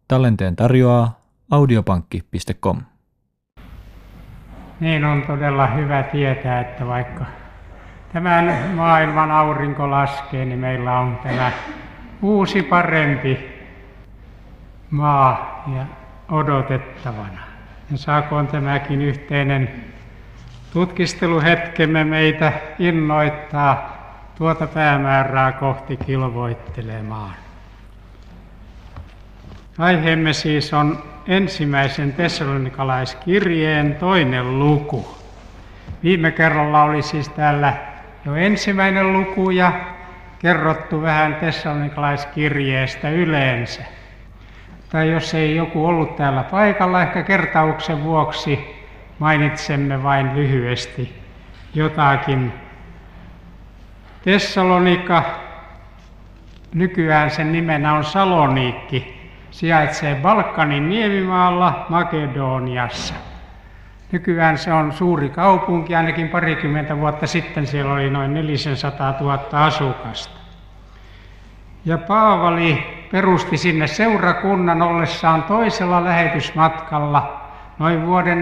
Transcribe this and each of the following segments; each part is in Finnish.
Tallenteen tarjoaa audiopankki.com. Niin on todella hyvä tietää, että vaikka tämän maailman aurinko laskee, niin meillä on tämä uusi parempi maa ja odotettavana. Ja saakoon tämäkin yhteinen tutkisteluhetkemme meitä innoittaa tuota päämäärää kohti kilvoittelemaan. Aiheemme siis on ensimmäisen tessalonikalaiskirjeen 2. luku. Viime kerralla oli siis täällä jo ensimmäinen luku ja kerrottu vähän tessalonikalaiskirjeestä yleensä. Tai jos ei joku ollut täällä paikalla, ehkä kertauksen vuoksi mainitsemme vain lyhyesti jotakin. Tessalonika, nykyään sen nimenä on Saloniikki, sijaitsee Balkanin niemimaalla Makedoniassa. Nykyään se on suuri kaupunki, ainakin parikymmentä vuotta sitten siellä oli noin 400 000 asukasta. Ja Paavali perusti sinne seurakunnan ollessaan toisella lähetysmatkalla noin vuoden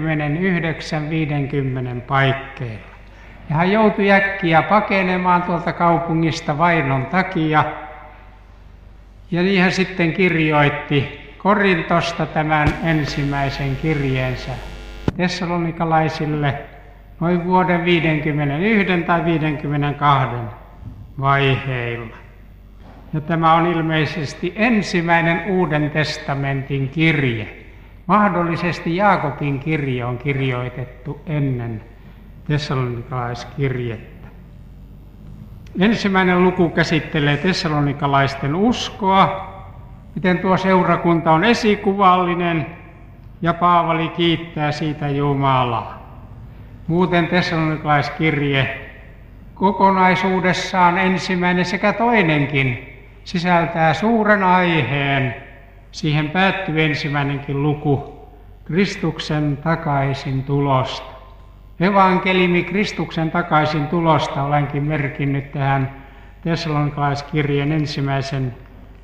49-50 paikkeilla. Ja hän joutui äkkiä pakenemaan tuolta kaupungista vainon takia. Ja niin hän sitten kirjoitti Korintosta tämän ensimmäisen kirjeensä tessalonikalaisille noin vuoden 51 tai 52 vaiheilla. Ja tämä on ilmeisesti ensimmäinen Uuden testamentin kirje. Mahdollisesti Jaakobin kirje on kirjoitettu ennen tessalonikalaiskirjettä. Ensimmäinen luku käsittelee tessalonikalaisten uskoa, miten tuo seurakunta on esikuvallinen, ja Paavali kiittää siitä Jumalaa. Muuten tessalonikalaiskirje kokonaisuudessaan ensimmäinen sekä toinenkin sisältää suuren aiheen. Siihen päättyy ensimmäinenkin luku Kristuksen takaisin tulosta. Evankeliumi Kristuksen takaisin tulosta olenkin merkinnyt tähän tessalonikalaiskirjeen ensimmäisen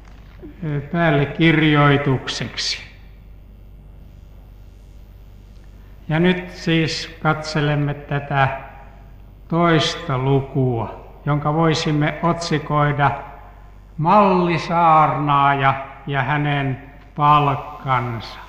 päällekirjoitukseksi. Ja nyt siis katselemme tätä 2. lukua, jonka voisimme otsikoida Mallisaarnaaja ja hänen palkkansa.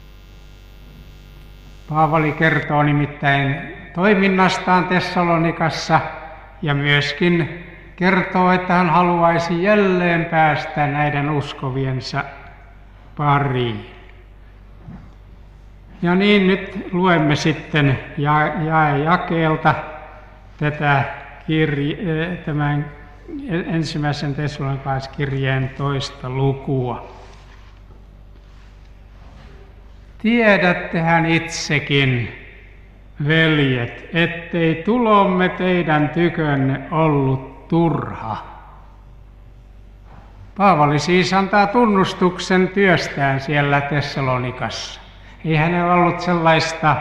Paavali kertoo nimittäin toiminnastaan Tessalonikassa ja myöskin kertoo, että hän haluaisi jälleen päästä näiden uskoviensa pariin. Ja niin nyt luemme sitten jakeelta tämän ensimmäisen tessalonikalaiskirjeen 2. lukua. Tiedättehän itsekin, veljet, ettei tulomme teidän tykönne ollut turha. Paavali siis antaa tunnustuksen työstään siellä Tessalonikassa. Ei hänellä ollut sellaista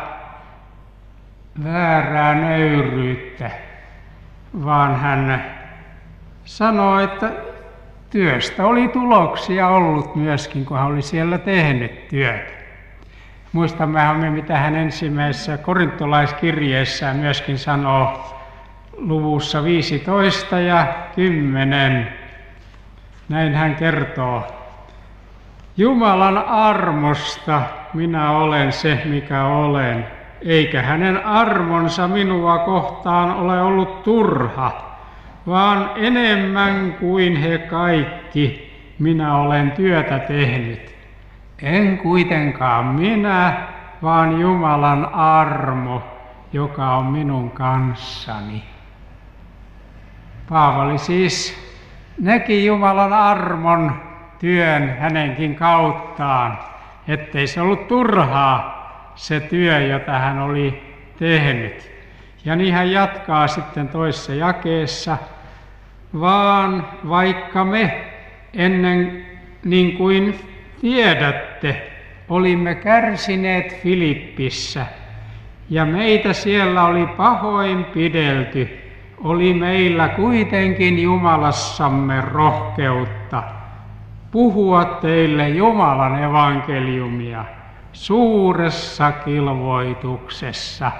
väärää nöyryyttä, vaan hän sanoo, että työstä oli tuloksia ollut myöskin, kun hän oli siellä tehnyt työtä. Muistammehan mitä hän ensimmäisessä korintolaiskirjeessään myöskin sanoo luvussa 15 ja 10. Näin hän kertoo. Jumalan armosta minä olen se, mikä olen, eikä hänen armonsa minua kohtaan ole ollut turha, vaan enemmän kuin he kaikki minä olen työtä tehnyt. En kuitenkaan minä, vaan Jumalan armo, joka on minun kanssani. Paavali siis näki Jumalan armon työn hänenkin kauttaan, ettei se ollut turhaa se työ, jota hän oli tehnyt. Ja niin hän jatkaa sitten toisessa jakeessa, vaan vaikka me ennen niin kuin tiedätte, olimme kärsineet Filippissä ja meitä siellä oli pahoin pidelty, oli meillä kuitenkin Jumalassamme rohkeutta puhua teille Jumalan evankeliumia suuressa kilvoituksessa.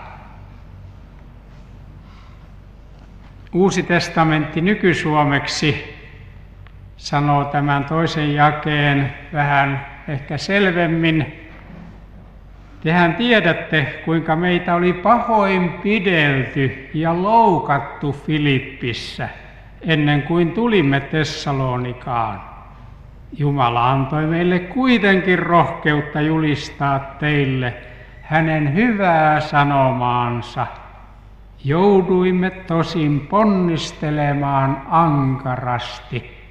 Uusi testamentti nykysuomeksi sanoo tämän toisen jakeen vähän ehkä selvemmin. Tehän tiedätte, kuinka meitä oli pahoin pidelty ja loukattu Filippissä ennen kuin tulimme Tessalonikaan. Jumala antoi meille kuitenkin rohkeutta julistaa teille hänen hyvää sanomaansa. Jouduimme tosin ponnistelemaan ankarasti.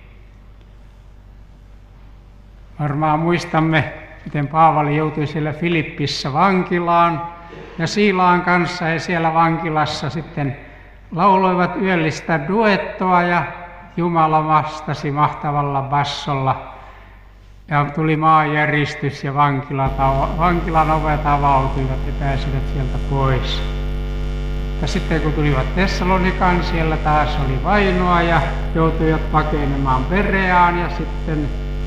Varmaan muistamme, miten Paavali joutui siellä Filippissä vankilaan ja Siilaan kanssa he siellä vankilassa sitten lauloivat yöllistä duettoa ja Jumala vastasi mahtavalla bassolla ja tuli maanjäristys ja vankilan ovet avautuivat ja pääsivät sieltä pois. Ja sitten kun tulivat Tessalonikaan, siellä taas oli vainoa ja joutuivat pakenemaan Bereaan ja sitten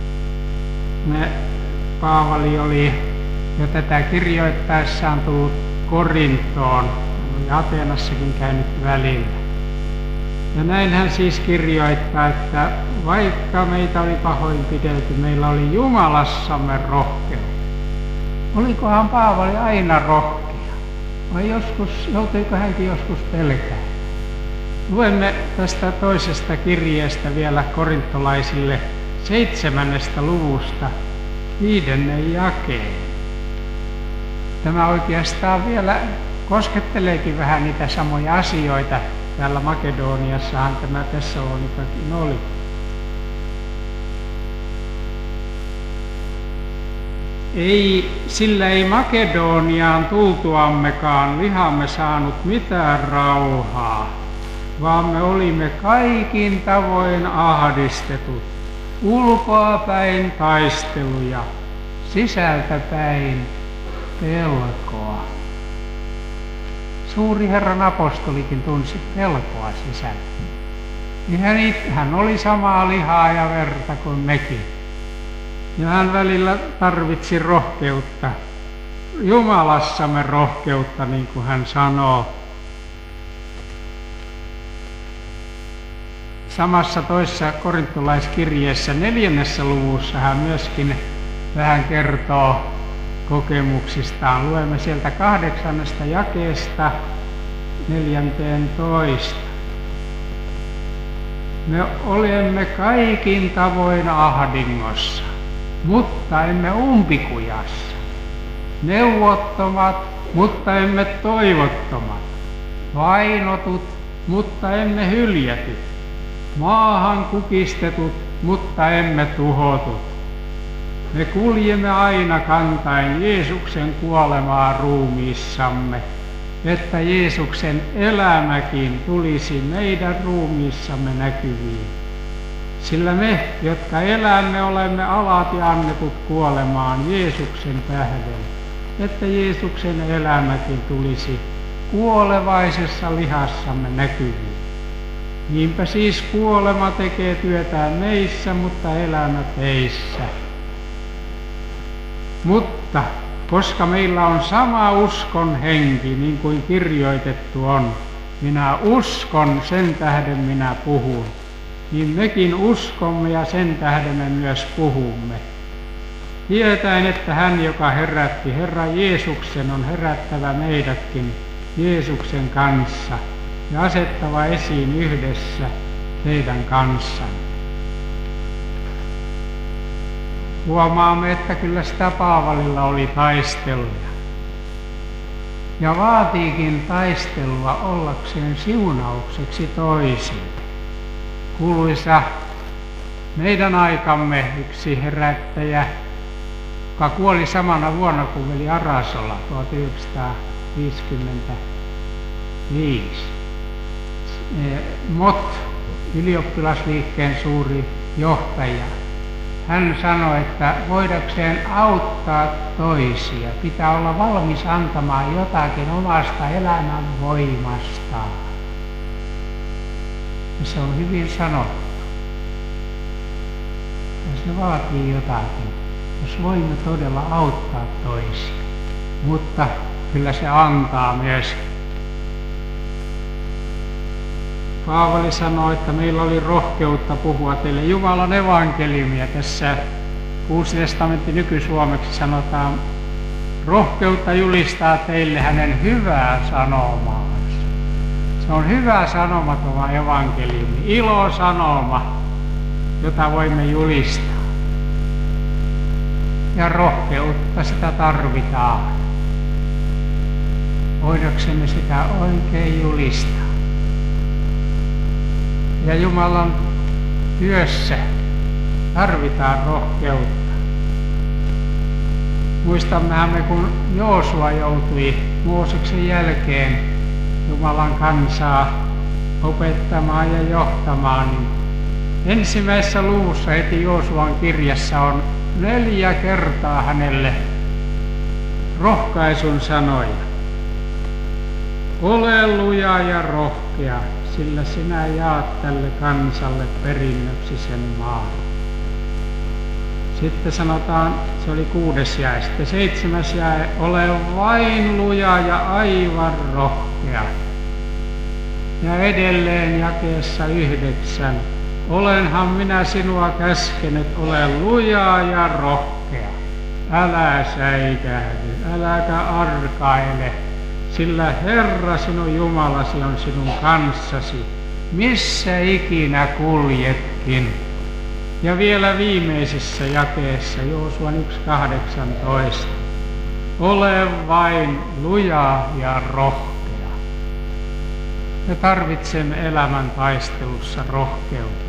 Paavali oli jo tätä kirjoittaessaan tullut Korintoon ja Ateenassakin käynyt välillä. Ja näin hän siis kirjoittaa, että vaikka meitä oli pahoinpidelty, meillä oli Jumalassamme rohkeus. Olikohan Paavali aina rohkea? Vai joutuiko hänkin joskus pelkää? Luemme tästä toisesta kirjeestä vielä korintolaisille 7. luvusta 5. jakeen. Tämä oikeastaan vielä kosketteleekin vähän niitä samoja asioita. Täällä Makedoniassahan tämä Tessalonikakin oli. Sillä ei Makedoniaan tultuammekaan lihamme saanut mitään rauhaa, vaan me olimme kaikin tavoin ahdistetut, ulkoapäin taisteluja, sisältäpäin pelkoa. Suuri Herran apostolikin tunsi pelkoa sisällä. Niin hän oli samaa lihaa ja verta kuin mekin. Ja hän välillä tarvitsi rohkeutta, Jumalassamme rohkeutta, niin kuin hän sanoo. Samassa toisessa korintolaiskirjeessä 4. luvussa hän myöskin vähän kertoo kokemuksistaan. Luemme sieltä 8. jakeesta 14. Me olemme kaikin tavoin ahdingossa, mutta emme umpikujassa. Neuvottomat, mutta emme toivottomat. Vainotut, mutta emme hyljätyt. Maahan kukistetut, mutta emme tuhotut. Me kuljemme aina kantaen Jeesuksen kuolemaa ruumiissamme, että Jeesuksen elämäkin tulisi meidän ruumiissamme näkyviin. Sillä me, jotka elämme, olemme alati annetut kuolemaan Jeesuksen tähden, että Jeesuksen elämäkin tulisi kuolevaisessa lihassamme näkyviin. Niinpä siis kuolema tekee työtään meissä, mutta elämä teissä. Mutta koska meillä on sama uskon henki, niin kuin kirjoitettu on, minä uskon, sen tähden minä puhun, niin mekin uskomme ja sen tähden me myös puhumme. Tietäen, että hän, joka herätti Herran Jeesuksen, on herättävä meidätkin Jeesuksen kanssa ja asettava esiin yhdessä teidän kanssanne. Huomaamme, että kyllä sitä Paavalilla oli taisteluja. Ja vaatiikin taistelua ollakseen siunaukseksi toisille. Kuuluisa meidän aikamme yksi herättäjä, joka kuoli samana vuonna kuin veli Arasola 1955. Mott, ylioppilasliikkeen suuri johtaja, hän sanoi, että voidakseen auttaa toisia, pitää olla valmis antamaan jotakin omasta elämän voimastaan. Ja se on hyvin sanottu. se vaatii jotakin, jos voimme todella auttaa toisia. Mutta kyllä se antaa myös. Paavali sanoi, että meillä oli rohkeutta puhua teille Jumalan evankeliumia. Tässä Uusi testamentti nykysuomeksi sanotaan, rohkeutta julistaa teille hänen hyvää sanomaansa. Se on hyvä sanoma tuo evankeliumi, ilosanoma, jota voimme julistaa. Ja rohkeutta sitä tarvitaan. Voidaksemme sitä oikein julistaa. Ja Jumalan työssä tarvitaan rohkeutta. Muistammehan me, kun Joosua joutui Mooseksen jälkeen Jumalan kansaa opettamaan ja johtamaan, niin ensimmäisessä luvussa heti Joosuan kirjassa on 4 kertaa hänelle rohkaisun sanoja. Ole luja ja rohkea, sillä sinä jaat tälle kansalle perinnöksi sen maan. Sitten sanotaan, se oli 6. jae, sitten 7. jae, ole vain luja ja aivan rohkea. Ja edelleen jakeessa 9, olenhan minä sinua käskenyt, ole luja ja rohkea. Älä säikähdy, äläkä arkaile, sillä Herra sinun Jumalasi on sinun kanssasi, missä ikinä kuljetkin. Ja vielä viimeisessä jakeessa, Joosuan 1.18, ole vain luja ja rohkea. Me tarvitsemme elämän taistelussa rohkeutta.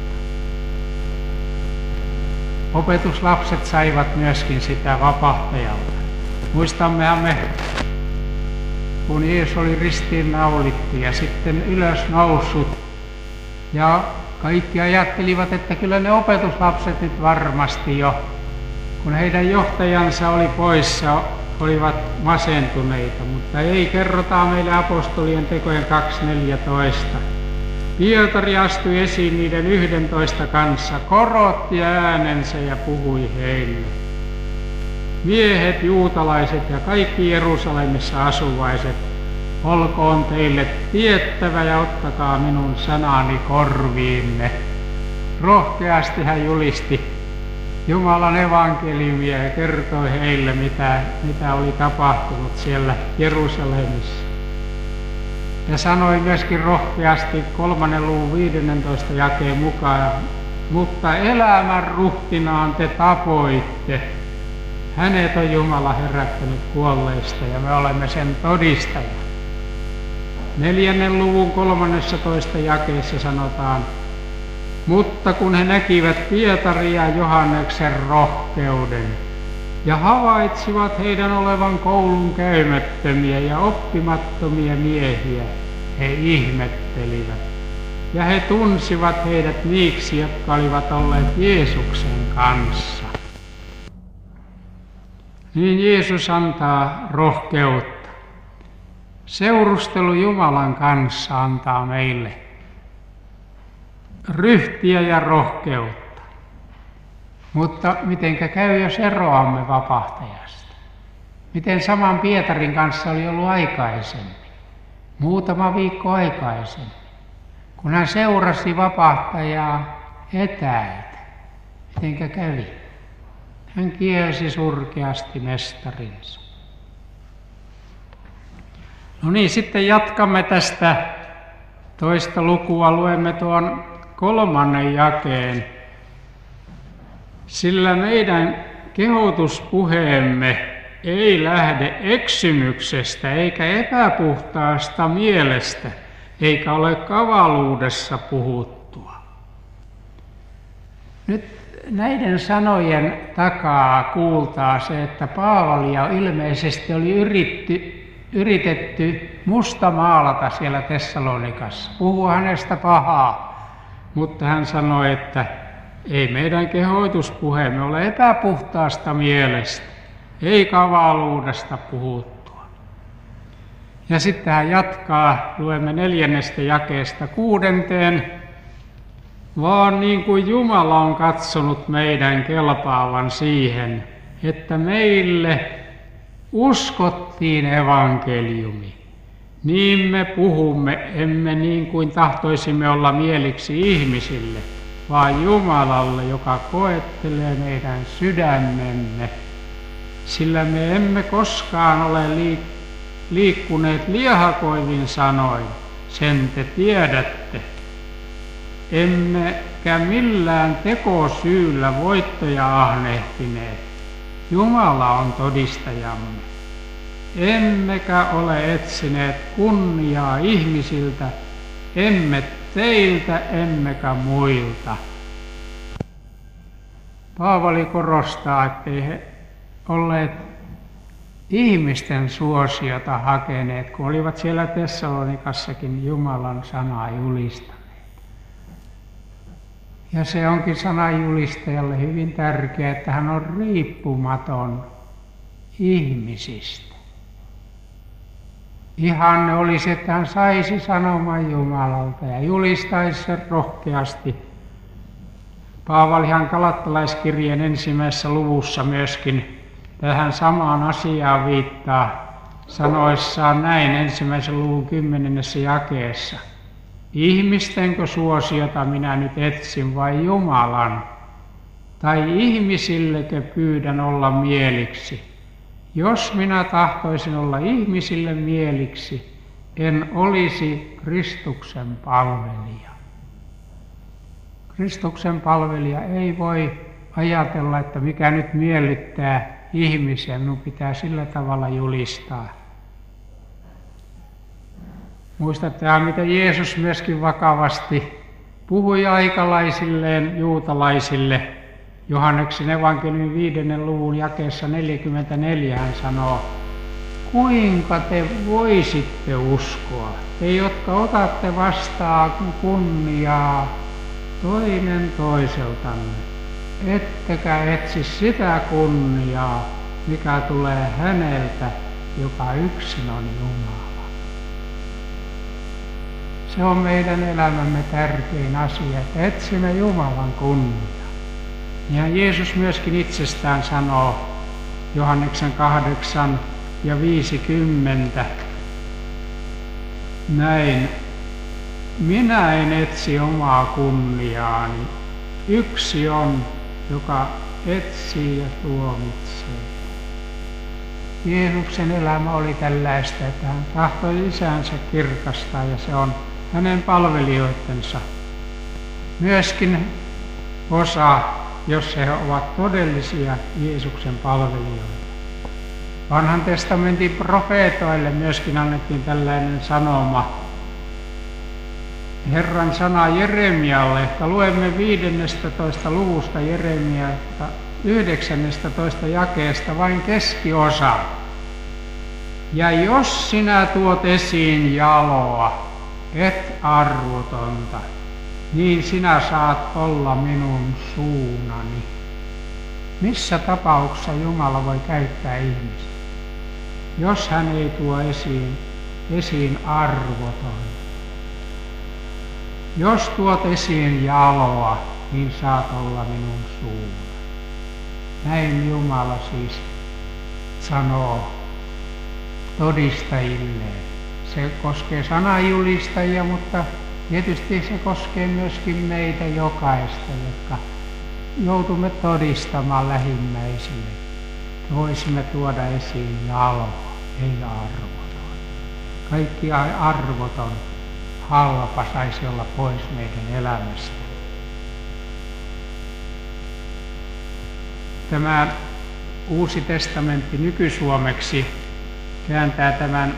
Opetuslapset saivat myöskin sitä vapahtajalta. Muistammehan me, kun Jeesus oli ristiin naulittu ja sitten ylös noussut. Ja kaikki ajattelivat, että kyllä ne opetuslapset nyt varmasti jo, kun heidän johtajansa oli poissa, olivat masentuneita, mutta ei, kerrotaan meille apostolien tekojen 2.14. Pietari astui esiin niiden 11 kanssa, korotti äänensä ja puhui heille. Miehet, juutalaiset ja kaikki Jerusalemissa asuvaiset, olkoon teille tiettävä ja ottakaa minun sanani korviinne. Rohkeasti hän julisti Jumalan evankeliumia ja kertoi heille, mitä oli tapahtunut siellä Jerusalemissa. Ja sanoi myöskin rohkeasti 3. luvun 15. jakeen mukaan, mutta elämän ruhtinaan te tapoitte. Hänet on Jumala herättänyt kuolleista ja me olemme sen todistajia. 4. luvun 13. jakeessa sanotaan, mutta kun he näkivät Pietarin ja Johanneksen rohkeuden ja havaitsivat heidän olevan koulun käymättömiä ja oppimattomia miehiä, he ihmettelivät. Ja he tunsivat heidät niiksi, jotka olivat olleet Jeesuksen kanssa. Niin Jeesus antaa rohkeutta. Seurustelu Jumalan kanssa antaa meille ryhtiä ja rohkeutta. Mutta mitenkä käy, jos eroamme vapahtajasta? Miten saman Pietarin kanssa oli ollut aikaisemmin, muutama viikko aikaisemmin, kun hän seurasi vapahtajaa etäältä? Mitenkä kävi? Hän kielsi surkeasti mestarinsa. No niin, sitten jatkamme tästä toista lukua, luemme tuon 3. jakeen. Sillä meidän kehotuspuheemme ei lähde eksymyksestä eikä epäpuhtaasta mielestä, eikä ole kavaluudessa puhuttua. Nyt näiden sanojen takaa kuultaa se, että Paavalia ilmeisesti oli yritetty mustamaalata siellä Tessalonikassa, puhua hänestä pahaa, mutta hän sanoi, että ei meidän kehoituspuheemme ole epäpuhtaasta mielestä, ei kavaluudesta puhuttua. Ja sitten hän jatkaa, luemme 4. jakeesta 6. vaan niin kuin Jumala on katsonut meidän kelpaavan siihen, että meille uskottiin evankeliumi. Niin me puhumme, emme niin kuin tahtoisimme olla mieliksi ihmisille, vaan Jumalalle, joka koettelee meidän sydämemme. Sillä me emme koskaan ole liikkuneet liehakoivin sanoin, sen te tiedätte. Emmekä millään tekosyyllä voittoja ahnehtineet. Jumala on todistajamme. Emmekä ole etsineet kunniaa ihmisiltä, emme teiltä emmekä muilta. Paavali korostaa, ettei he olleet ihmisten suosiota hakeneet, kun olivat siellä Tessalonikassakin Jumalan sanaa julistaneet. Ja se onkin sananjulistajalle hyvin tärkeää, että hän on riippumaton ihmisistä. Ihanne olisi, että hän saisi sanoman Jumalalta ja julistaisi sen rohkeasti. Paavalihan Galattalaiskirjeen 1. luvussa myöskin tähän samaan asiaan viittaa sanoissaan näin 1. luvun 10. jakeessa. Ihmistenkö suosiota minä nyt etsin vai Jumalan? Tai ihmisillekö pyydän olla mieliksi? Jos minä tahtoisin olla ihmisille mieliksi, en olisi Kristuksen palvelija. Kristuksen palvelija ei voi ajatella, että mikä nyt miellyttää ihmisiä, minun pitää sillä tavalla julistaa. Muistattehan, miten Jeesus myöskin vakavasti puhui aikalaisilleen juutalaisille. Johanneksen evankeliumin 5. luvun jakeessa 44 hän sanoo, kuinka te voisitte uskoa, te jotka otatte vastaan kunniaa toinen toiseltanne, ettekä etsi sitä kunniaa, mikä tulee häneltä, joka yksin on Jumala. Se on meidän elämämme tärkein asia, että etsimme Jumalan kunniaa. Ja Jeesus myöskin itsestään sanoo Johanneksen 8 ja 50 näin. Minä en etsi omaa kunniaani. Yksi on, joka etsii ja tuomitsee. Jeesuksen elämä oli tällaista, että hän tahtoi isänsä kirkastaa ja se on hänen palvelijoittensa myöskin osa, jos he ovat todellisia Jeesuksen palvelijoita. Vanhan testamentin profeetoille myöskin annettiin tällainen sanoma. Herran sana Jeremialle, että luemme 15. luvusta Jeremiasta 19. jakeesta vain keskiosa. Ja jos sinä tuot esiin jaloa, et arvotonta, niin sinä saat olla minun suunani. Missä tapauksessa Jumala voi käyttää ihmistä? Jos hän ei tuo esiin arvoton. Jos tuot esiin jaloa, niin saat olla minun suunani. Näin Jumala siis sanoo todistajilleen. Se koskee sananjulistajia, mutta tietysti se koskee myöskin meitä jokaista, jotka joutumme todistamaan lähimmäisille. Voisimme tuoda esiin jaloa, ei arvoton. Kaikki arvoton halpa saisi olla pois meidän elämästä. Tämä Uusi testamentti nykysuomeksi kääntää tämän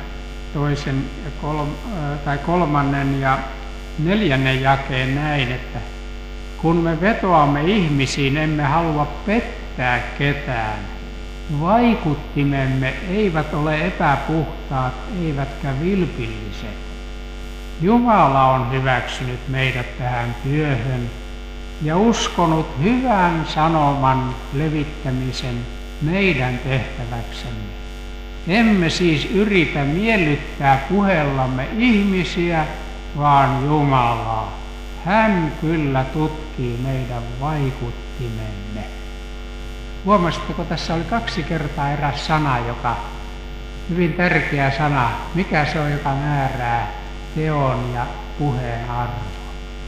kolmannen ja 4. jakeen näin, että kun me vetoamme ihmisiin, emme halua pettää ketään. Vaikuttimemme eivät ole epäpuhtaat, eivätkä vilpilliset. Jumala on hyväksynyt meidät tähän työhön ja uskonut hyvän sanoman levittämisen meidän tehtäväksemme. Emme siis yritä miellyttää puheellamme ihmisiä, vaan Jumalaa. hän kyllä tutkii meidän vaikuttimemme. Huomasitteko, tässä oli 2 kertaa eräs sana, joka hyvin tärkeä sana. Mikä se on, joka määrää teon ja puheen arvon?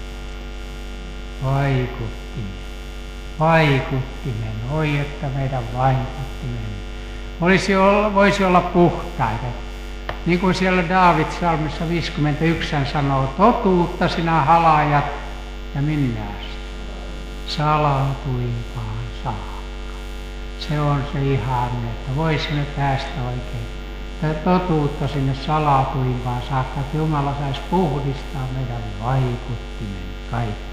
Vaikuttimen. Vaikuttimen. Oi, että meidän vaikuttimen voisi olla puhtaita. Niin kuin siellä Daavid psalmissa 51 sanoo, totuutta sinä halajat ja minne asti? Salatuimpaan saakka. Se on se ihanne, että voisimme päästä oikein totuutta sinne salatuimpaan saakka, että Jumala saisi puhdistaa meidän vaikuttimen kaikki.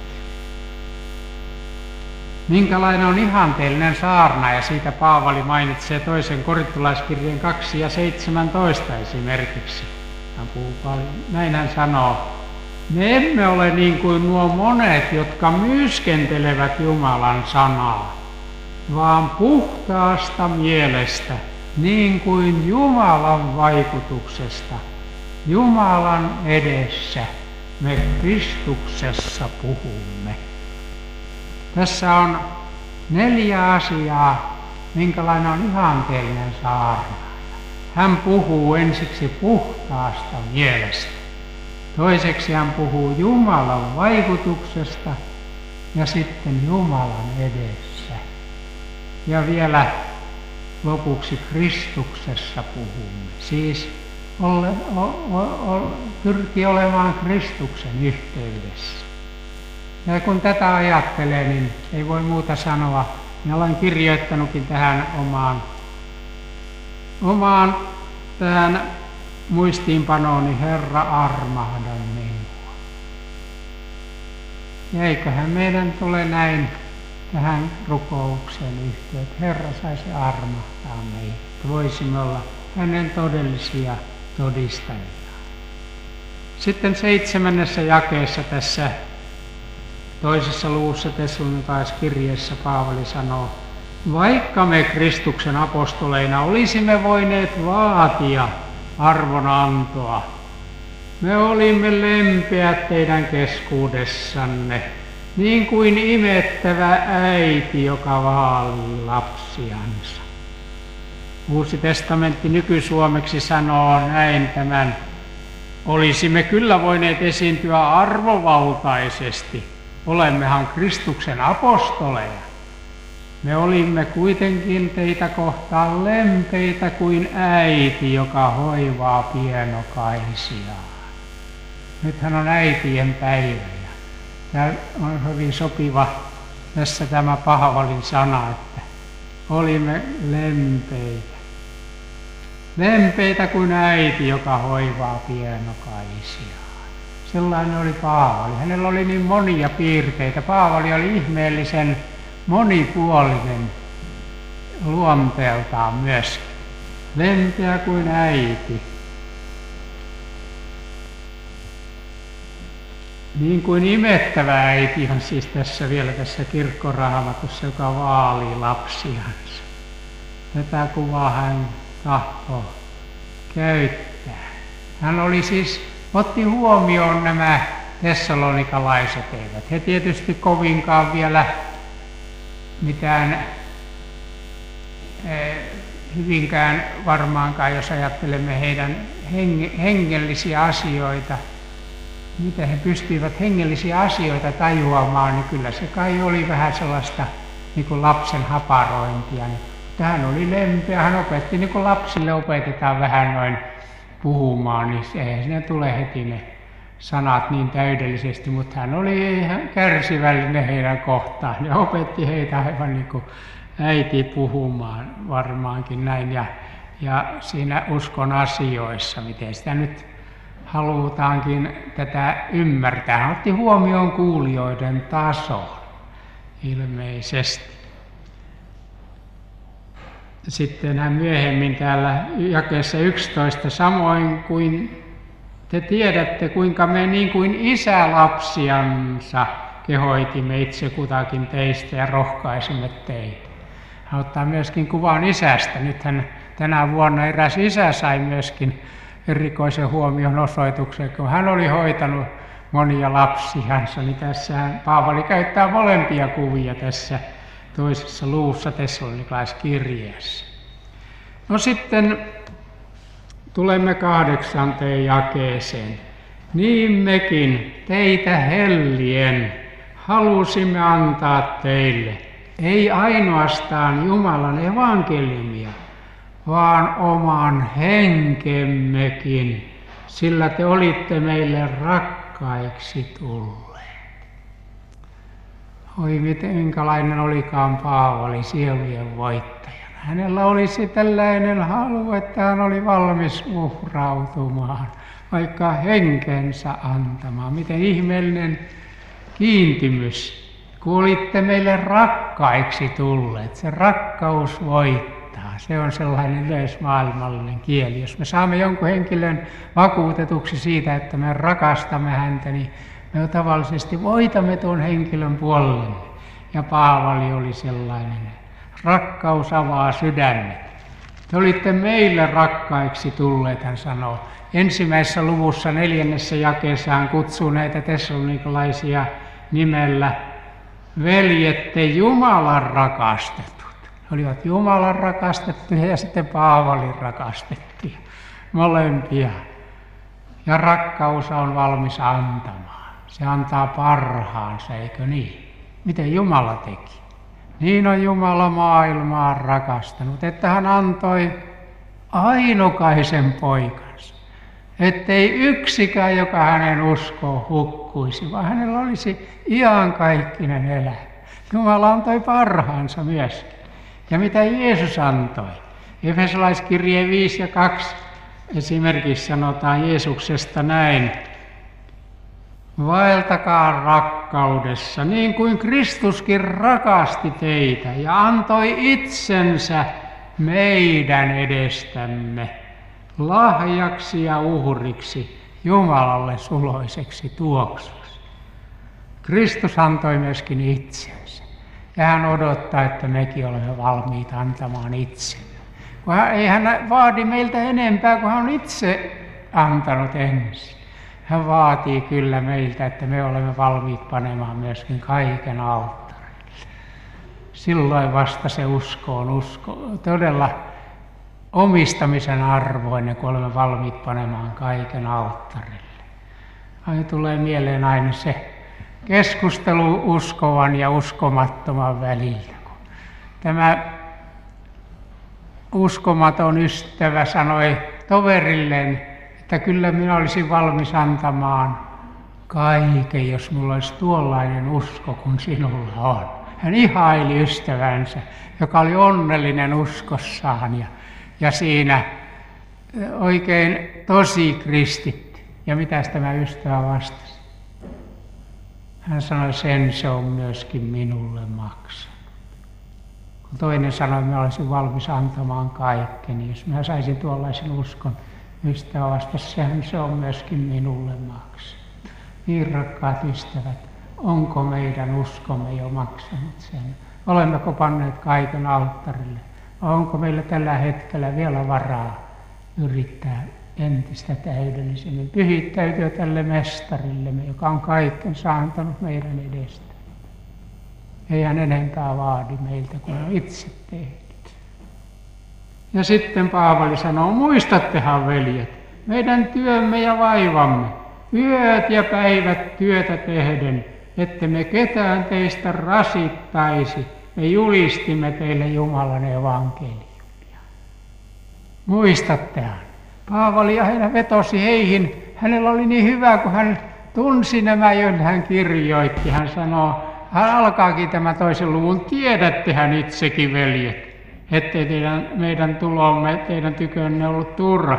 Minkälainen on ihanteellinen saarna, ja siitä Paavali mainitsee 2. korintolaiskirjeen 2 ja 17 esimerkiksi. Hän puhuu paljon. Näin hän sanoo, me emme ole niin kuin nuo monet, jotka myyskentelevät Jumalan sanaa, vaan puhtaasta mielestä, niin kuin Jumalan vaikutuksesta, Jumalan edessä me Kristuksessa puhumme. Tässä on 4 asiaa, minkälainen on ihanteellinen saarnaaja. Hän puhuu ensiksi puhtaasta mielestä. Toiseksi hän puhuu Jumalan vaikutuksesta ja sitten Jumalan edessä. Ja vielä lopuksi Kristuksessa puhumme. Siis pyrkii olemaan Kristuksen yhteydessä. Ja kun tätä ajattelee, niin ei voi muuta sanoa. Minä olen kirjoittanutkin tähän omaan tähän muistiinpanooni, Herra armahda minua. Ja eiköhän meidän tule näin tähän rukoukseen yhteen, että Herra saisi armahtaa meitä, että voisimme olla hänen todellisia todistajia. Sitten 7. jakeessa tässä 2. luvussa Tessalonikalaiskirjeessä Paavali sanoo, vaikka me Kristuksen apostoleina olisimme voineet vaatia arvonantoa, me olimme lempeät teidän keskuudessanne, niin kuin imettävä äiti, joka vaalii lapsiansa. Uusi testamentti nykysuomeksi sanoo näin tämän, olisimme kyllä voineet esiintyä arvovaltaisesti, olemmehan Kristuksen apostoleja. Me olimme kuitenkin teitä kohtaan lempeitä kuin äiti, joka hoivaa pienokaisiaan. Nythän on äitien päivä. Tämä on hyvin sopiva tässä tämä Paavalin sana, että olimme lempeitä. Lempeitä kuin äiti, joka hoivaa pienokaisiaan. Sellainen oli Paavali. Hänellä oli niin monia piirteitä. Paavali oli ihmeellisen monipuolinen luonteeltaan myöskin. Lempeä kuin äiti. Niin kuin imettävä äiti on siis tässä vielä tässä kirkkoraamatussa, joka vaalii lapsiansa. Tätä kuvaa hän tahtoo käyttää. Hän oli siis, otti huomioon nämä tessalonikalaiset eivät. He tietysti kovinkaan vielä mitään hyvinkään varmaankaan, jos ajattelemme heidän hengellisiä asioita, miten he pystyivät hengellisiä asioita tajuamaan, niin kyllä se kai oli vähän sellaista niin kuin lapsen haparointia. Hän oli lempeä, hän opetti niin kuin lapsille opetetaan vähän noin puhumaan, niin eihän sinne tule heti ne sanat niin täydellisesti, mutta hän oli ihan kärsivällinen heidän kohtaan ja opetti heitä aivan niin kuin äiti puhumaan varmaankin näin ja siinä uskon asioissa, miten sitä nyt halutaankin tätä ymmärtää. Hän otti huomioon kuulijoiden tason ilmeisesti. Sitten hän myöhemmin täällä jakeessa 11, samoin kuin te tiedätte, kuinka me niin kuin isä lapsiansa kehoitimme itse kutakin teistä ja rohkaisimme teitä. Hän ottaa myöskin kuvan isästä. Nythän tänä vuonna eräs isä sai myöskin erikoisen huomion osoituksen, kun hän oli hoitanut monia lapsiansa, niin tässä Paavali käyttää molempia kuvia tässä toisessa luvussa Tessalonikalaiskirjeessä. No sitten tulemme 8. jakeeseen. Niin mekin teitä hellien halusimme antaa teille, ei ainoastaan Jumalan evankeliumia, vaan oman henkemmekin, sillä te olitte meille rakkaiksi tulleet. Oi, minkälainen olikaan Paavali sielujen voittajana. Hänellä olisi tällainen halu, että hän oli valmis uhrautumaan, vaikka henkensä antamaan. Miten ihmeellinen kiintymys, kun olitte meille rakkaiksi tulleet. Se rakkaus voittaa. Se on sellainen yleismaailmallinen kieli. Jos me saamme jonkun henkilön vakuutetuksi siitä, että me rakastamme häntä, niin me tavallisesti voitamme tuon henkilön puolelle. Ja Paavali oli sellainen. Rakkaus avaa sydämet. Te olitte meille rakkaiksi tulleet, hän sanoo. Ensimmäisessä luvussa 4. jakeessa hän kutsuu näitä tessaloniikalaisia nimellä veljet, te Jumalan rakastetut. He olivat Jumalan rakastettuja ja sitten Paavalin rakastettuja. Molempia. Ja rakkaus on valmis antamaan. Se antaa parhaansa, eikö niin? Miten Jumala teki? Niin on Jumala maailmaa rakastanut, että hän antoi ainokaisen poikansa. Ettei yksikään, joka hänen uskoo, hukkuisi, vaan hänellä olisi iankaikkinen elämä. Jumala antoi parhaansa myöskin. Ja mitä Jeesus antoi? Efesolaiskirje 5 ja 2 esimerkiksi sanotaan Jeesuksesta näin. Vaeltakaa rakkaudessa, niin kuin Kristuskin rakasti teitä ja antoi itsensä meidän edestämme lahjaksi ja uhriksi Jumalalle suloiseksi tuoksuksi. Kristus antoi myöskin itsensä ja hän odottaa, että mekin olemme valmiita antamaan itsemme. Ei hän vaadi meiltä enempää kuin hän on itse antanut ensin. Hän vaatii kyllä meiltä, että me olemme valmiit panemaan myöskin kaiken alttarille. Silloin vasta se usko on todella omistamisen arvoinen, kun olemme valmiit panemaan kaiken alttarille. Aina tulee mieleen aina se keskustelu uskovan ja uskomattoman välillä. Tämä uskomaton ystävä sanoi toverilleen, että kyllä minä olisin valmis antamaan kaiken, jos minulla olisi tuollainen usko kuin sinulla on. Hän ihaili ystävänsä, joka oli onnellinen uskossaan ja siinä oikein tosi kristitty. Ja mitäs tämä ystävä vastasi? Hän sanoi, sen se on myöskin minulle maksanut. Kun toinen sanoi, että minä olisin valmis antamaan kaikkeni, jos minä saisin tuollaisen uskon, ystävä vastasi, sehän se on myöskin minulle maksanut. Niin rakkaat ystävät, onko meidän uskomme jo maksanut sen? Olemmeko panneet kaiken alttarille? Onko meillä tällä hetkellä vielä varaa yrittää entistä täydellisemmin pyhittäytyä tälle mestarillemme, joka on kaikkensa antanut meidän edestä? Ei hän enempää vaadi meiltä kuin hän itse tehnyt. Ja sitten Paavali sanoo, muistattehan veljet, meidän työmme ja vaivamme, yöt ja päivät työtä tehden, ette me ketään teistä rasittaisi, me julistimme teille Jumalan evankeliumia. Muistattehan, Paavali aina vetosi heihin, hänellä oli niin hyvä, kun hän tunsi nämä, joille hän kirjoitti. Hän sanoo, hän alkaakin tämä toisen luvun, tiedättehän itsekin veljet, ettei meidän tulomme teidän tykönne ollut turha,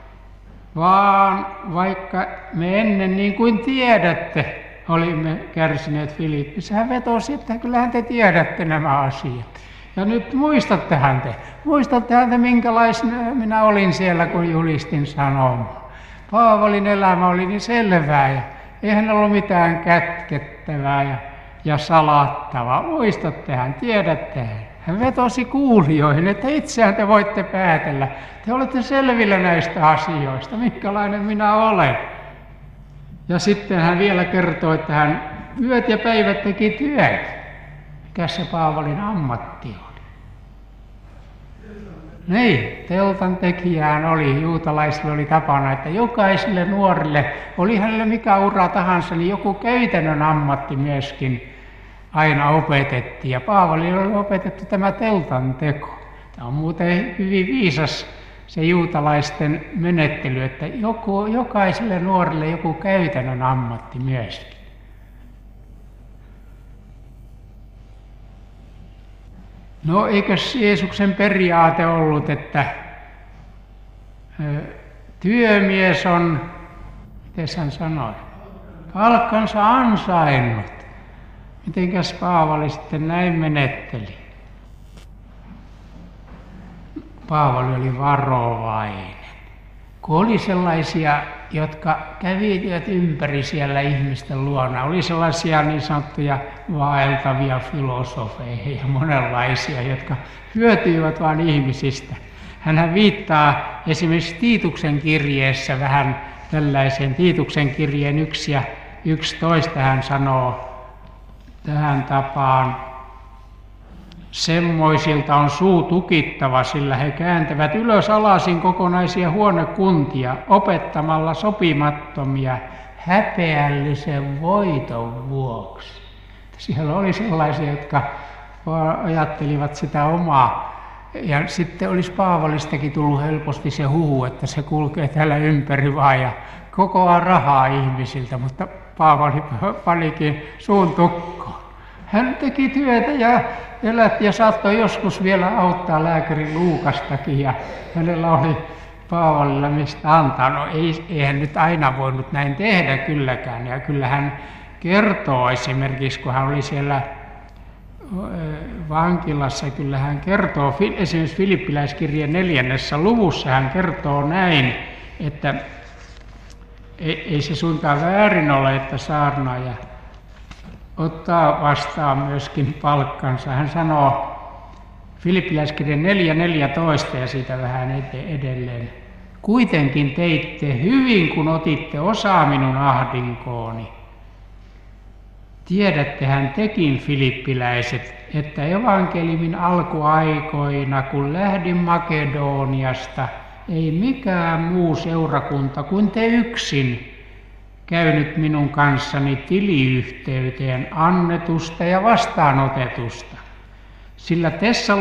vaan vaikka me ennen niin kuin tiedätte, olimme kärsineet Filippissä. Hän vetosi, että kyllähän te tiedätte nämä asiat. Ja nyt muistattehan te, minkälaisena minä olin siellä, kun julistin sanomaa. Paavalin elämä oli niin selvää ja ei hänellä ollut mitään kätkettävää ja salattavaa. Muistattehan, tiedättehän. Hän vetosi kuulijoihin, että itseään te voitte päätellä. Te olette selvillä näistä asioista, minkälainen minä olen. Ja sitten hän vielä kertoo, että hän yöt ja päivät teki työtä. Mikä se Paavalin ammatti oli? Niin, teltan tekijään oli. Juutalaisilla oli tapana, että jokaiselle nuorille, oli hänelle mikä ura tahansa, niin joku käytännön ammatti myöskin aina opetettiin. Ja Paavalille oli opetettu tämä teltan teko. Tämä on muuten hyvin viisas se juutalaisten menettely, että jokaiselle nuorille joku käytännön ammatti myöskin. No eikös Jeesuksen periaate ollut, että työmies on, miten hän sanoi, palkkansa ansainnut. Mitenkäs Paavali sitten näin menetteli? Paavali oli varovainen. Kun oli sellaisia, jotka kävivät ympäri siellä ihmisten luona, oli sellaisia niin sanottuja vaeltavia filosofeja ja monenlaisia, jotka hyötyivät vain ihmisistä. Hänhän viittaa esimerkiksi Tiituksen kirjeessä vähän tällaiseen. Tiituksen kirjeen 1 ja 11 hän sanoo tähän tapaan: semmoisilta on suu tukittava, sillä he kääntävät ylös alasin kokonaisia huonekuntia opettamalla sopimattomia häpeällisen voiton vuoksi. Siellä oli sellaisia, jotka ajattelivat sitä omaa. Ja sitten olisi Paavalistakin tullut helposti se huhu, että se kulkee täällä ympäri vaan ja kokoaa rahaa ihmisiltä, mutta Paavali panikin suun tukkoon. Hän teki työtä ja elätti ja saattoi joskus vielä auttaa lääkäri Luukastakin ja hänellä oli Paavalilla mistä antaa. No ei hän nyt aina voinut näin tehdä kylläkään. Ja kyllä hän kertoo esimerkiksi, kun hän oli siellä vankilassa, kyllä hän kertoo, esimerkiksi Filippiläiskirjeen 4. luvussa hän kertoo näin, että ei se suinkaan väärin ole, että saarnaaja ottaa vastaan myöskin palkkansa. Hän sanoo Filippiläiskirjan 4.14 ja siitä vähän edelleen. Kuitenkin teitte hyvin, kun otitte osaa minun ahdinkooni. Tiedättehän tekin, filippiläiset, että evankeliumin alkuaikoina, kun lähdin Makedoniasta, ei mikään muu seurakunta kuin te yksin käynyt minun kanssani tiliyhteyteen annetusta ja vastaanotetusta. Sillä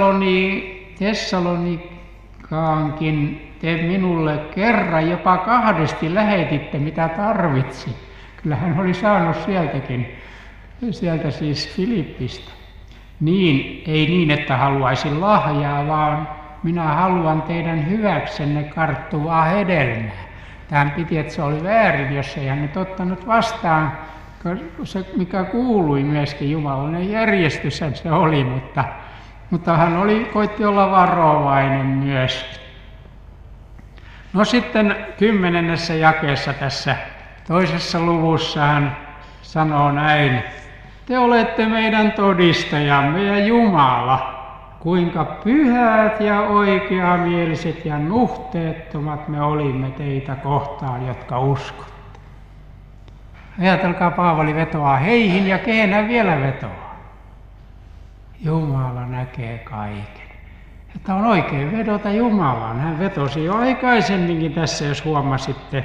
Tessalonikaankin te minulle kerran jopa 2 lähetitte, mitä tarvitsi. Kyllä hän oli saanut sieltä siis Filippistä. Niin, ei niin, että haluaisin lahjaa, vaan minä haluan teidän hyväksenne karttuvaa hedelmää. Tähän piti, että se oli väärin, jos ei hän nyt ottanut vastaan, se mikä kuului myöskin Jumalan järjestyshän se oli, mutta hän koitti olla varovainen myös. No sitten 10. jakeessa tässä 2. luvussa hän sanoo näin: te olette meidän todistajamme ja Jumala, kuinka pyhät ja oikeamieliset ja nuhteettomat me olimme teitä kohtaan, jotka uskotte. Ajatelkaa, Paavali vetoaa heihin ja kehen hän vielä vetoaa. Jumala näkee kaiken. Että on oikein vedota Jumalaan. Hän vetosi jo aikaisemminkin tässä, jos huomasitte,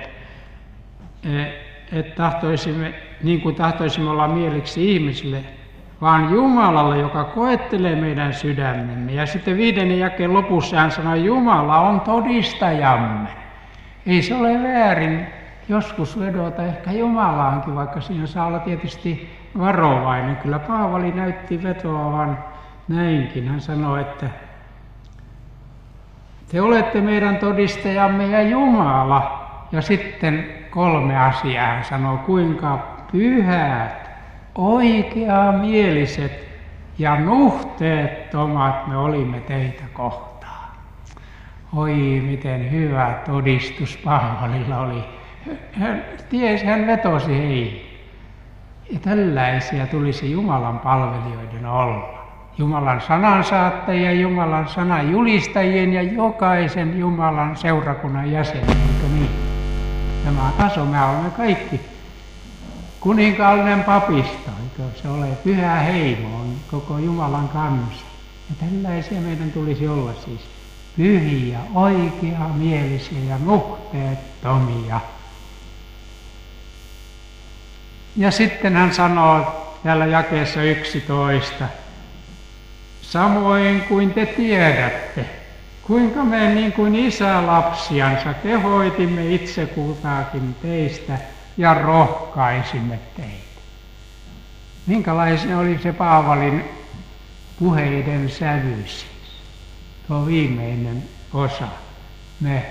että tahtoisimme, niin kuin tahtoisimme olla mieliksi ihmisille, vaan Jumalalle, joka koettelee meidän sydämemme. Ja sitten 5. jakeen lopussa hän sanoi, Jumala on todistajamme. Ei se ole väärin joskus vedota ehkä Jumalaankin, vaikka siinä saa olla tietysti varovainen. Kyllä Paavali näytti vetoavan näinkin. Hän sanoi, että te olette meidän todistajamme ja Jumala. Ja sitten 3 asiaa hän sanoo, kuinka pyhät, oikeamieliset ja nuhteettomat me olimme teitä kohtaan. Oi, miten hyvä todistus Paavalilla oli. Hän vetosi heihin. Ja tällaisia tulisi Jumalan palvelijoiden olla. Jumalan sanansaattajien, Jumalan sanan julistajien ja jokaisen Jumalan seurakunnan jäsenen, eikö niin? Tämä taso, me olemme kaikki kuninkaallinen papisto, eikö se ole pyhä heimo, on koko Jumalan kansa. Ja tällaisia meidän tulisi olla siis pyhiä, oikeamielisiä ja nuhteettomia. Ja sitten hän sanoo täällä jakeessa 11, samoin kuin te tiedätte, kuinka me niin kuin isä lapsiansa kehoitimme itse kultaakin teistä ja rohkaisimme teitä. Minkälainen oli se Paavalin puheiden sävy siis? Tuo viimeinen osa. Me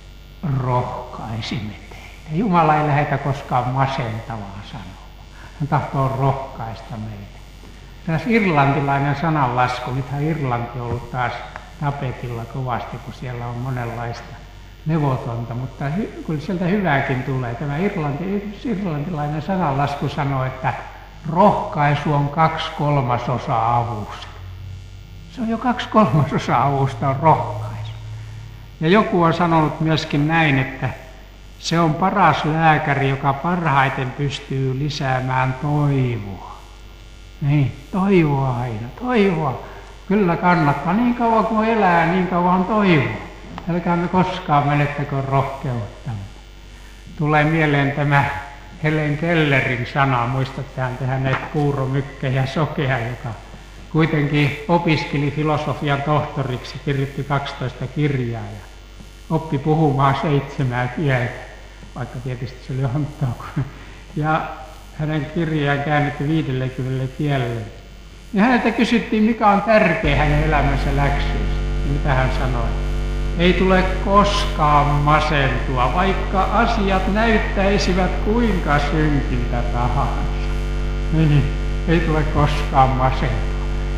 rohkaisimme teitä. Jumala ei lähetä koskaan masentavaa sanoa. Hän tahtoo rohkaista meitä. Tässä irlantilainen sananlasku, nythän Irlanti on ollut taas tapetilla kovasti, kun siellä on monenlaista levotonta, mutta kun sieltä hyvääkin tulee. Tämä irlantilainen sananlasku sanoo, että rohkaisu on 2/3 avusta. Se on jo 2/3 avusta on rohkaisu. Ja joku on sanonut myöskin näin, että se on paras lääkäri, joka parhaiten pystyy lisäämään toivoa. Niin, toivoa aina, toivoa. Kyllä kannattaa, niin kauan kuin elää, niin kauan toivoa. Älkäämme koskaan menettäkö rohkeutta. Tulee mieleen tämä Helen Kellerin sana, muistattehan hänet Kuuromykkä ja Sokea, joka kuitenkin opiskeli filosofian tohtoriksi, kirjoitti 12 kirjaa ja oppi puhumaan 7 kieltä, vaikka tietysti se oli onttoa. Ja hänen kirjaan käännetty 50 kielelle. Ja häneltä kysyttiin, mikä on tärkeä hänen elämänsä läksyistä. Ja mitä hän sanoi? Ei tule koskaan masentua, vaikka asiat näyttäisivät kuinka synkiltä tahansa. Niin, ei tule koskaan masentua.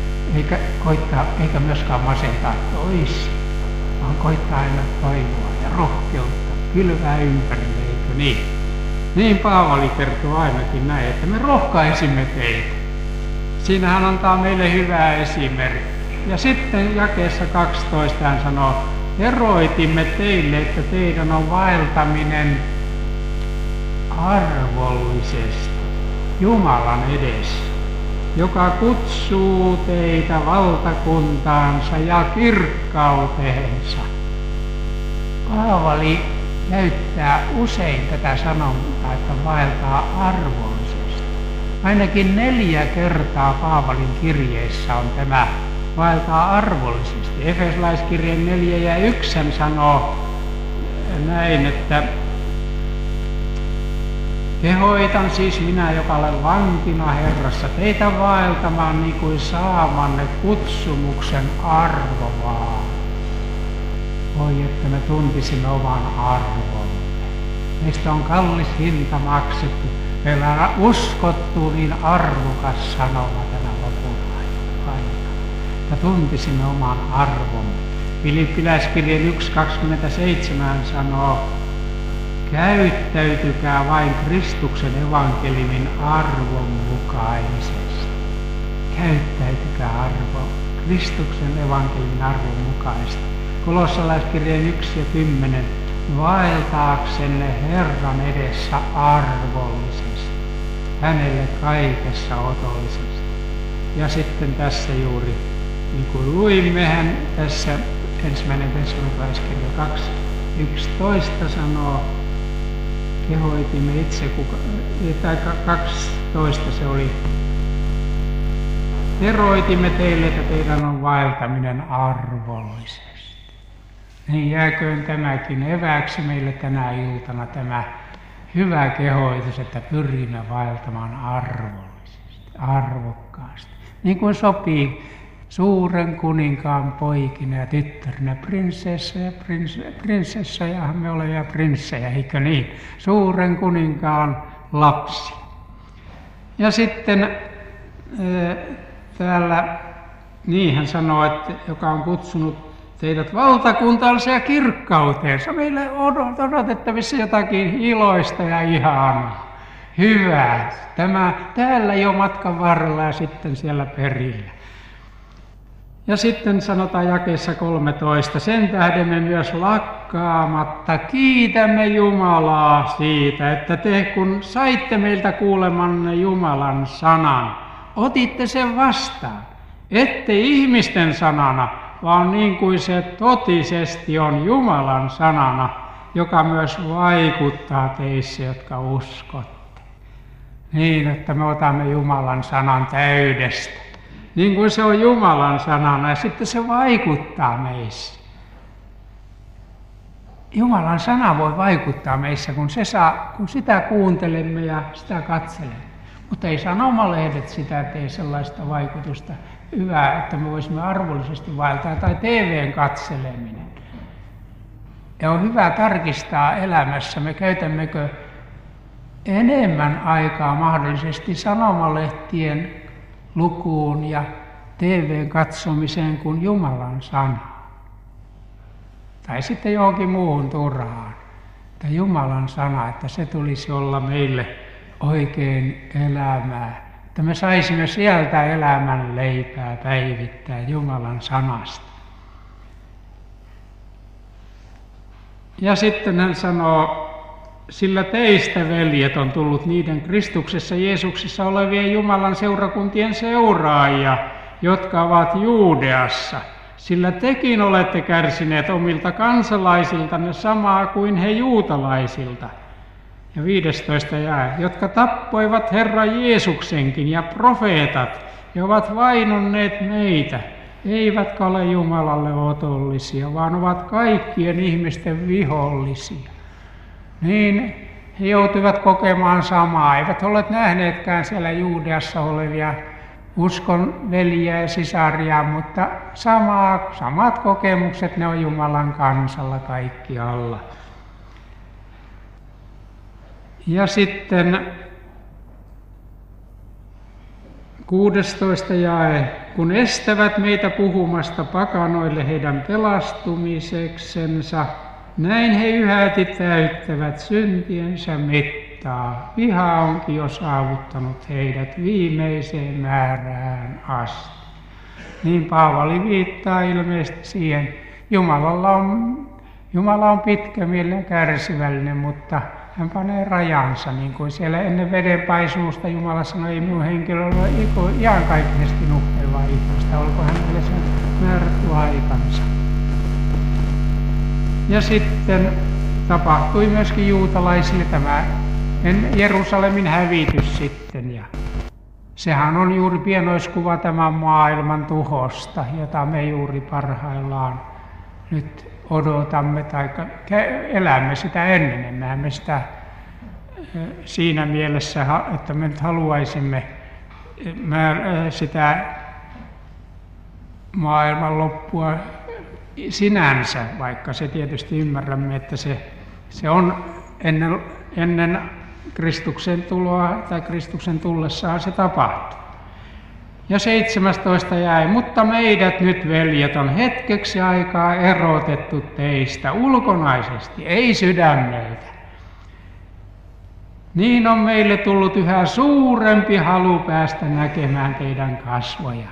Eikä myöskään masentaa toisia, vaan koittaa aina toivoa ja rohkeutta kylvää ympärille, eikö niin? Niin Paavali kertoo ainakin näin, että me rohkaisimme teitä. Siinä hän antaa meille hyvää esimerkkiä. Ja sitten jakeessa 12 hän sanoo, eroitimme teille, että teidän on vaeltaminen arvollisesti Jumalan edessä, joka kutsuu teitä valtakuntaansa ja kirkkauteensa. Paavali käyttää usein tätä sanontaa, että vaeltaa arvollisesti. Ainakin 4 kertaa Paavalin kirjeessä on tämä vaeltaa arvollisesti. Efesolaiskirjeen 4 ja 1 sanoo näin, että kehoitan siis minä, joka olen vankina Herrassa, teitä vaeltamaan niin kuin saamanne kutsumuksen arvoa. Voi, että me tuntisimme oman arvomme. Meistä on kallis hinta maksettu. Meillä on uskottu niin arvokas sanoma tänä lopun aikana. Ja tuntisimme oman arvomme. Filippiläiskirjeen 1.27 sanoo, käyttäytykää vain Kristuksen evankeliumin arvon mukaisesti. Käyttäytykää Kristuksen evankeliumin arvon mukaisesti. Kolossalaiskirjeen 1 ja 10. Vaeltaaksenne Herran edessä arvollisesti, hänelle kaikessa otollisesti. Ja sitten tässä juuri, niin kuin luimmehän tässä 1. Tessalonikalaiskirja 2.11 sanoo, kehoitimme itse, tai 12 se oli, eroitimme teille, että teidän on vaeltaminen arvollisesti. Niin jääköön tämäkin evääksi meille tänä iltana tämä hyvä kehoitus, että pyrimme vaeltamaan arvollisesti, arvokkaasti. Niin kuin sopii suuren kuninkaan poikina ja tyttärinä, prinsessajahan me olemme ja prinssejä, eikö niin? Suuren kuninkaan lapsi. Ja sitten täällä niin hän sanoo, että joka on kutsunut teidät valtakuntaansa ja kirkkauteensa. Meille on odotettavissa jotakin iloista ja ihanaa, hyvää. Tämä täällä jo matkan varrella ja sitten siellä perillä. Ja sitten sanotaan jakeessa 13, sen tähden me myös lakkaamatta kiitämme Jumalaa siitä, että te kun saitte meiltä kuulemanne Jumalan sanan, otitte sen vastaan, ettei ihmisten sanana, vaan niin kuin se totisesti on Jumalan sanana, joka myös vaikuttaa teissä, jotka uskotte. Niin, että me otamme Jumalan sanan täydestä. Niin kuin se on Jumalan sanana ja sitten se vaikuttaa meissä. Jumalan sana voi vaikuttaa meissä, kun sitä kuuntelemme ja sitä katselemme. Mutta ei sanomalehdet sitä tee sellaista vaikutusta hyvää, että me voisimme arvollisesti vaeltaa, tai TV:n katseleminen. Ja on hyvä tarkistaa elämässä, me käytämmekö enemmän aikaa mahdollisesti sanomalehtien lukuun ja TV:n katsomiseen kuin Jumalan sanaan. Tai sitten johonkin muuhun turhaan. Että Jumalan sana, että se tulisi olla meille oikein elämää. Että me saisimme sieltä elämän leipää päivittäin Jumalan sanasta. Ja sitten hän sanoo, sillä teistä, veljet, on tullut niiden Kristuksessa Jeesuksessa olevien Jumalan seurakuntien seuraajia, jotka ovat Juudeassa. Sillä tekin olette kärsineet omilta kansalaisiltanne samaa kuin he juutalaisilta. Ja 15 jae, jotka tappoivat Herran Jeesuksenkin ja profeetat ja ovat vainonneet meitä, eivätkä ole Jumalalle otollisia, vaan ovat kaikkien ihmisten vihollisia. Niin he joutuivat kokemaan samaa, eivät ole nähneetkään siellä Juudeassa olevia uskon veljiä ja sisaria, mutta samat kokemukset ne on Jumalan kansalla kaikkialla. Ja sitten 16 jae, kun estävät meitä puhumasta pakanoille heidän pelastumiseksensa, näin he yhäti täyttävät syntiensä mittaa. Viha onkin jo saavuttanut heidät viimeiseen määrään asti. Niin Paavali viittaa ilmeisesti siihen. Jumala on pitkämielinen kärsivällinen, mutta hän panee rajansa, niin kuin siellä ennen vedenpaisuusta Jumala sanoi, ei minun henkilö ole iankaikkisesti nuhteilua ikuista, olko hänelle sen määrätty aikansa. Ja sitten tapahtui myöskin juutalaisille tämä Jerusalemin hävitys sitten. Ja sehän on juuri pienoiskuva tämän maailman tuhosta, jota me juuri parhaillaan nyt odotamme tai elämme sitä ennen. Näemme sitä siinä mielessä, että me nyt haluaisimme sitä maailman loppua sinänsä, vaikka se tietysti ymmärrämme, että se on ennen Kristuksen tuloa tai Kristuksen tullessaan se tapahtuu. Ja 17 jäi, mutta meidät nyt, veljet, on hetkeksi aikaa erotettu teistä ulkonaisesti, ei sydämeltä. Niin on meille tullut yhä suurempi halu päästä näkemään teidän kasvojanne.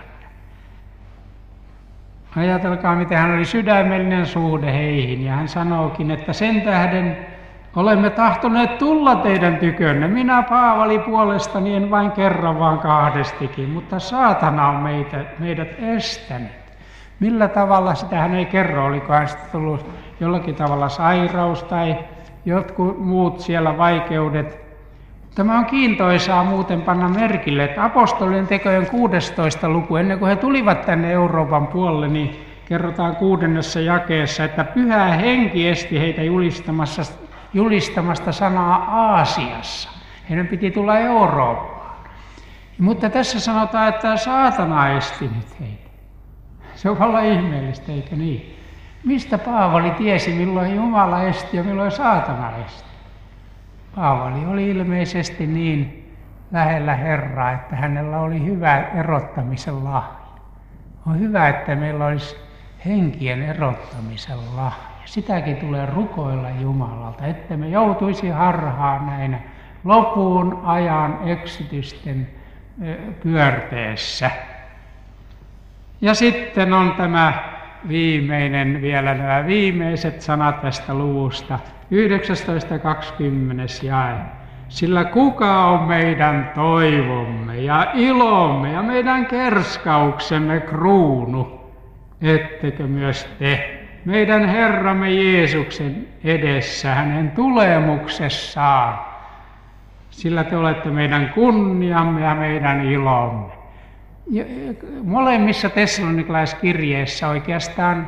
Ajatelkaa, miten hän oli sydämellinen suhde heihin, ja hän sanookin, että sen tähden olemme tahtoneet tulla teidän tykönne. Minä Paavali puolestani en vain kerran, vaan kahdestikin, mutta saatana on meidät estänyt. Millä tavalla, sitä hän ei kerro, oliko hän sitten tullut jollakin tavalla sairaus tai jotkut muut siellä vaikeudet. Tämä on kiintoisaa muuten panna merkille, että apostolien tekojen 16. luku, ennen kuin he tulivat tänne Euroopan puolelle, niin kerrotaan 6. jakeessa, että Pyhä Henki esti heitä julistamasta sanaa Aasiassa. Heidän piti tulla Eurooppaan. Mutta tässä sanotaan, että saatana esti nyt heitä. Se on vallan ihmeellistä, eikö niin? Mistä Paavali tiesi, milloin Jumala esti ja milloin saatana esti? Paavali oli ilmeisesti niin lähellä Herraa, että hänellä oli hyvä erottamisen lahja. On hyvä, että meillä olisi henkien erottamisen lahja. Sitäkin tulee rukoilla Jumalalta, että me joutuisi harhaan näinä lopun ajan eksytysten pyörteessä. Ja sitten on tämä viimeinen, vielä nämä viimeiset sanat tästä luvusta, 19.20 jae. Sillä kuka on meidän toivomme ja ilomme ja meidän kerskauksemme kruunu, ettekö myös te, meidän Herramme Jeesuksen edessä, hänen tulemuksessaan, sillä te olette meidän kunniamme ja meidän ilomme. Molemmissa tessalonikalaiskirjeissä oikeastaan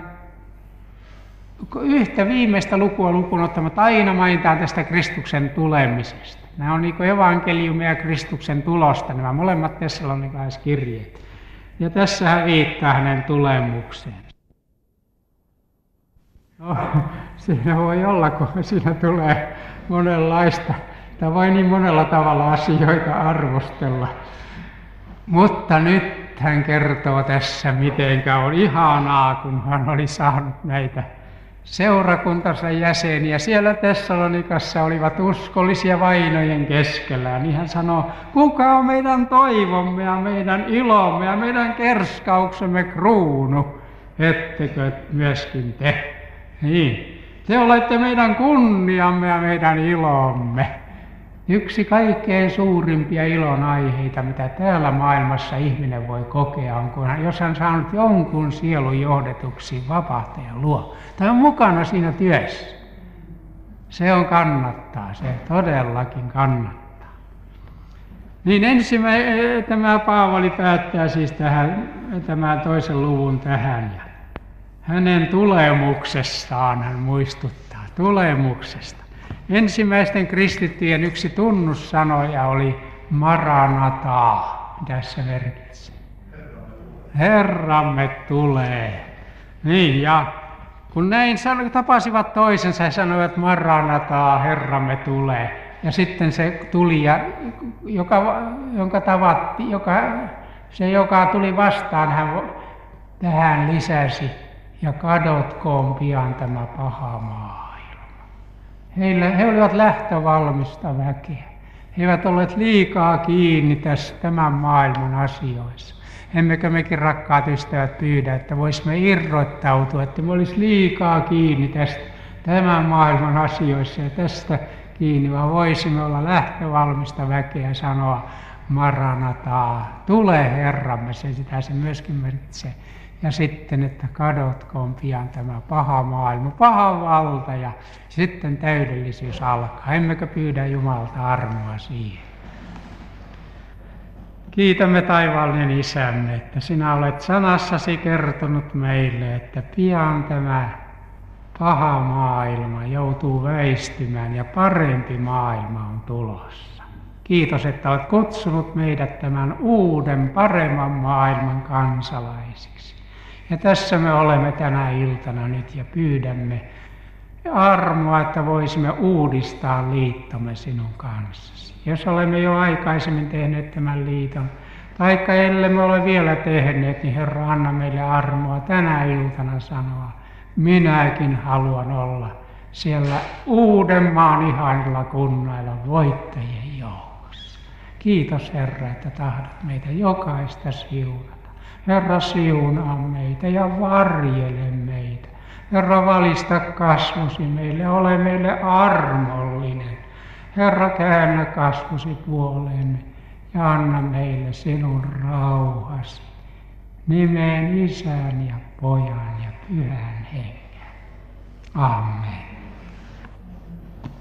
yhtä viimeistä lukua lukuun ottamatta aina mainitaan tästä Kristuksen tulemisesta. Nämä on niin kuin evankeliumia ja Kristuksen tulosta, nämä molemmat tessalonikalaiskirjeet. Ja tässä hän viittaa hänen tulemukseen. No, siinä voi olla, kun siinä tulee monenlaista, tai voi niin monella tavalla asioita arvostella. Mutta nyt hän kertoo tässä, mitenkä on ihanaa, kun hän oli saanut näitä seurakuntansa jäseniä. Siellä Tessalonikassa olivat uskollisia vainojen keskellä. Niin hän sanoo, kuka on meidän toivomme ja meidän ilomme ja meidän kerskauksemme kruunu, ettekö myöskin te? Niin, te olette meidän kunniamme ja meidän ilomme. Yksi kaikkein suurimpia ilon aiheita, mitä täällä maailmassa ihminen voi kokea, on, kun jos hän saanut jonkun sielun johdetuksi vapahtajan luo, tai on mukana siinä työssä. Se on kannattaa, se todellakin kannattaa. Niin tämä Paavali päättää siis tämän toisen luvun tähän. Ja hänen tulemuksestaan hän muistuttaa, tulemuksesta. Ensimmäisten kristittyjen yksi tunnussanoja oli Maranataa. Mitä se merkitsee? Herramme tulee. Niin, ja kun näin tapasivat toisensa ja sanoivat Maranataa, Herramme tulee. Ja sitten se tuli, ja joka tuli vastaan, hän tähän lisäsi, ja kadotkoon pian tämä paha maa. He olivat lähtövalmista väkeä. He eivät olleet liikaa kiinni tässä tämän maailman asioissa. Emmekö mekin, rakkaat ystävät, pyydä, että voisimme irrottautua, että me olisi liikaa kiinni tästä tämän maailman asioissa ja tästä kiinni, vaan voisimme olla lähtövalmista väkeä ja sanoa Maranataa, tule Herramme, sitä se myöskin merkitsee. Ja sitten, että kadotkoon pian tämä paha maailma, paha valta ja sitten täydellisyys alkaa. Emmekö pyydä Jumalalta armoa siihen? Kiitämme taivaallinen Isämme, että sinä olet sanassasi kertonut meille, että pian tämä paha maailma joutuu väistymään ja parempi maailma on tulossa. Kiitos, että olet kutsunut meidät tämän uuden, paremman maailman kansalaisiksi. Ja tässä me olemme tänä iltana nyt ja pyydämme armoa, että voisimme uudistaa liittomme sinun kanssasi. Jos olemme jo aikaisemmin tehneet tämän liiton, taikka ellemme ole vielä tehneet, niin Herra, anna meille armoa tänä iltana sanoa, minäkin haluan olla siellä uuden maan ihanilla kunnailla voittajien joukossa. Kiitos Herra, että tahdot meitä jokaista siunata. Herra, siunaa meitä ja varjele meitä. Herra, valista kasvosi meille, ole meille armollinen. Herra, käännä kasvosi puoleemme ja anna meille sinun rauhasi. Nimeen Isän ja Pojan ja Pyhän Hengen. Amen.